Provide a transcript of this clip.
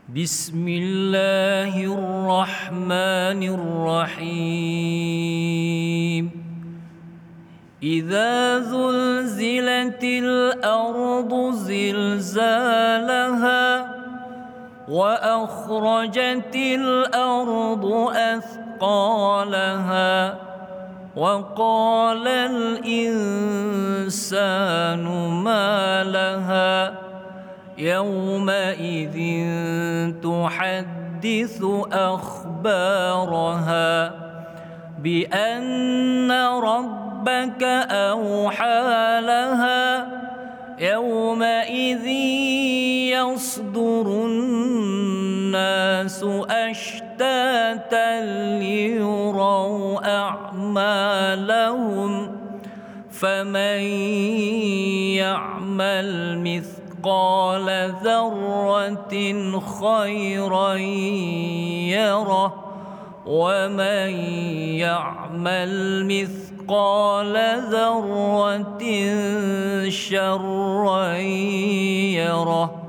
بسم الله الرحمن الرحيم إذا زلزلت الأرض زلزالها وأخرجت الأرض أثقالها وقال الإنسان ما لها يومئذ تحدث أخبارها بأن ربك أوحى لها يومئذ يصدر الناس أشتاتا ليروا أعمالهم فمن يعمل مثقال ذرة خيرا يره ومن يعمل مثقال ذرة شرا يره.